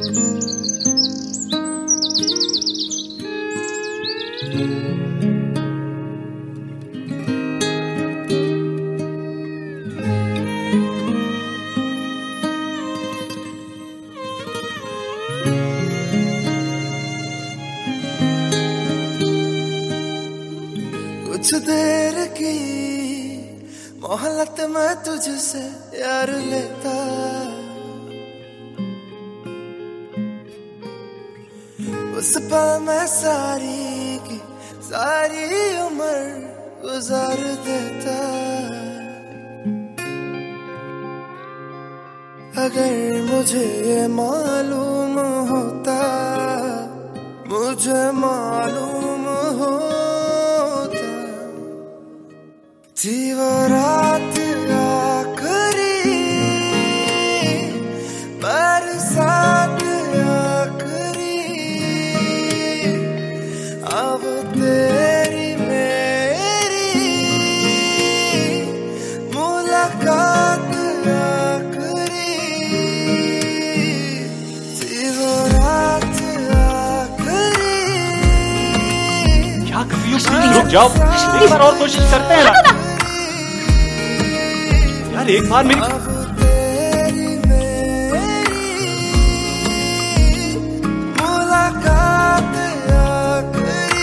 कुछ देर की मोहलत में तुझसे यार लेता, उस पल में सारी की सारी उम्र गुजार देता। अगर मुझे ये मालूम होता, मुझे मालूम होता, थी वो रात आखिरी, बरसात आखिरी, अब तेरी मेरी मुलाकात आखिरी, थी वो रात आखिरी। क्या कर रही हो? रुक जाओ, एक बार और कोशिश करते हैं ना यार, एक बार मेरी मुलाकात आखिरी।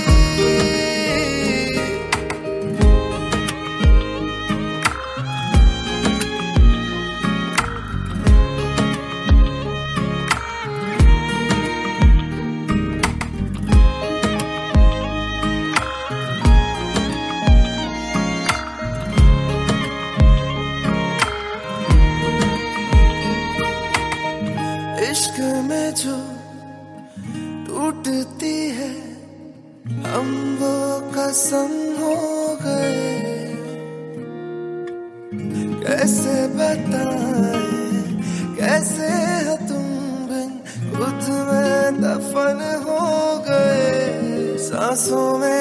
इश्क में जो टूटती है, हम वो कसम हो गए। कैसे बताएं, कैसे हो तुम बिन खुद में दफन हो गए। सांसों में